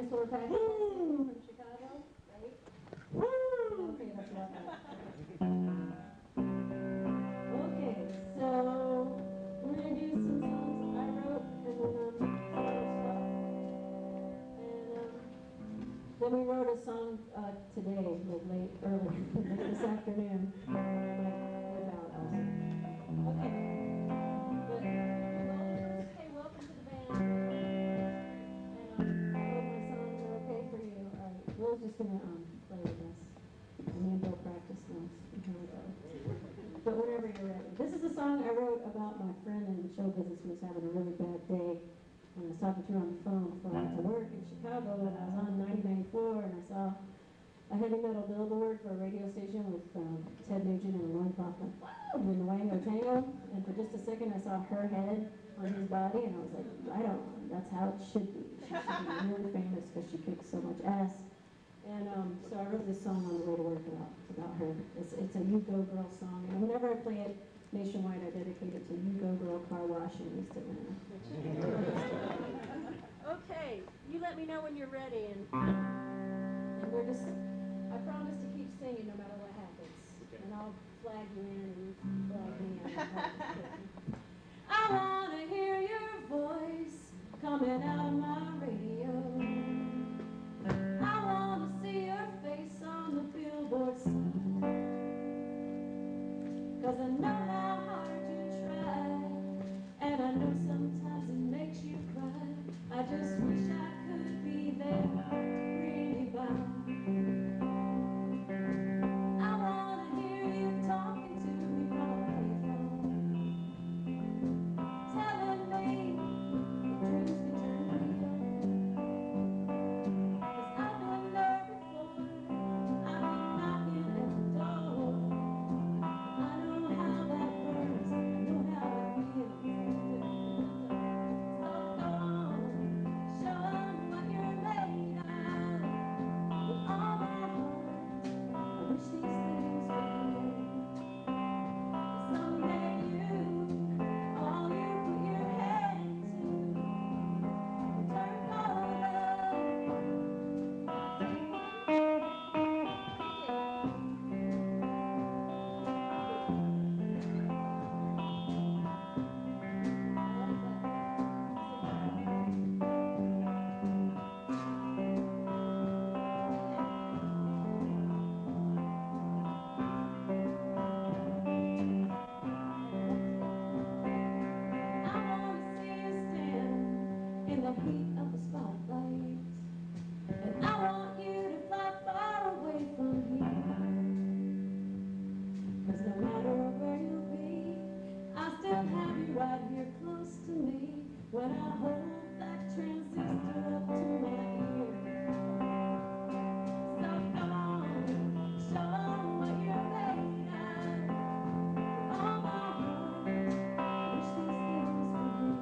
Dinosaur Package from Chicago, right? Okay, that's what Okay, so we're gonna do some songs I wrote, and then some other stuff, and then we wrote a song today, like early this afternoon. I might whip out also. Okay, but hey, welcome to the band. And I hope my songs are okay for you. Will's just gonna play with us. And then Bill practice notes. Here we go. But whenever you're ready. This is a song I wrote about my friend in show business who was having a really bad day. And I was talking to her on the phone before I went to work in Chicago, and I was on 9094, and I saw a heavy metal billboard for a radio station with Ted Nugent and Lauren Kaufman doing the Wango Tango. And for just a second, I saw her head on his body, and I was like, right on. That's how it should be. She should be really famous because she kicks so much ass. And so I wrote this song on the way to work about her. It's a You Go Girl song. And whenever I play it nationwide, I dedicate it to You Go Girl Car Wash in East Atlanta. Okay, you let me know when you're ready. And we're just, I promise to keep singing no matter what happens. Okay. And I'll flag you in and you flag me in. I want to hear your voice coming out of my radio. I want to see your face on the billboard sign. 'Cause I know how hard you try, and I know sometimes it makes you cry. I just wish I could be there to bring you by. I want to hear you talking to me from a payphone, telling me dreams can turn real. The heat of the spotlight, and I want you to fly far away from here. 'Cause no matter where you'll be, I still have you right here close to me when I hold that transistor up to my ear. So come on, show 'em what you're made of. With all my heart, I wish these things were here.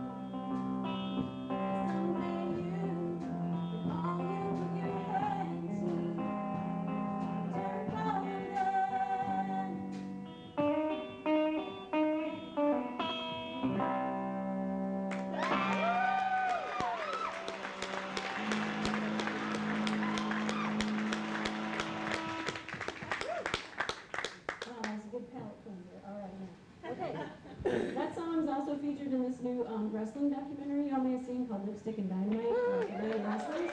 That song is also featured in this new wrestling documentary y'all may have seen called Lipstick and Dynamite. Wrestling.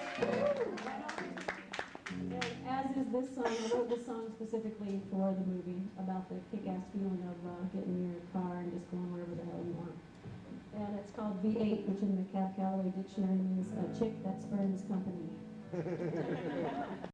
And as is this song, I wrote this song specifically for the movie about the kick-ass feeling of getting in your car and just going wherever the hell you want. And it's called V8, which in the Cab Calloway dictionary means a chick that spurns company.